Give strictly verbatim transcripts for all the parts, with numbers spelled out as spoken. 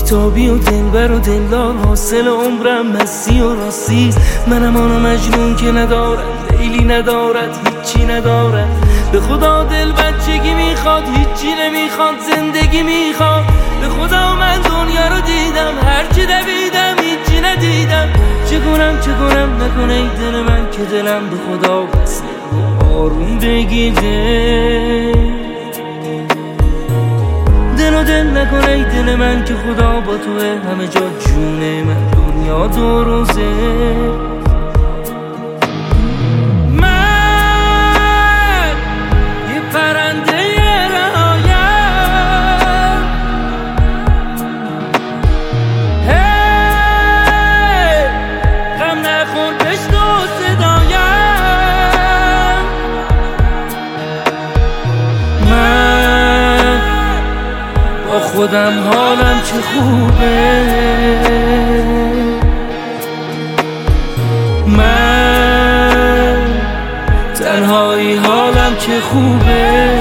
بیتابی و دلبر و دلدار، حاصل عمرم مستی و راستی. منم آن مجنون که ندارد لیلی، ندارد هیچی ندارد. به خدا دل بچگی میخواد، هیچی نمیخواد، زندگی میخواد. به خدا من دنیا رو دیدم، هرچی دویدم هیچی ندیدم. چه کنم چه کنم نکنه ای دل من، که دلم به خدا بسته آروم بگیره. دل و دل نکنه ای دل من، که خدا با توه همه جا جونه من، دنیا دو روزه. من یه پرنده رهایم، هی غم نخور پشت و صدایم. من با خودم حالم چه خوبه، من تنهایی حالم چه خوبه.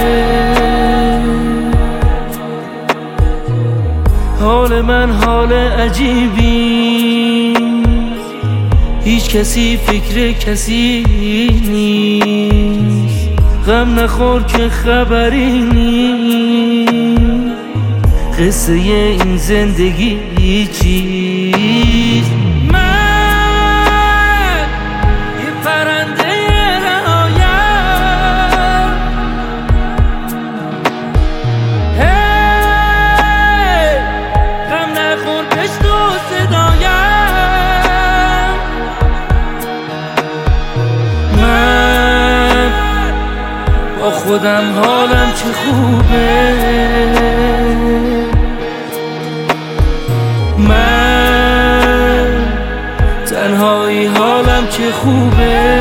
حال من حال عجیبی، هیچ کسی فکر کسی نیست. غم نخور که خبری نیست، قصه این زندگی چیست. من یه پرنده رهایم، هی غم نخور پشت و صدایم. من با خودم حالم چه خوبه، من تنهایی حالم چه خوبه.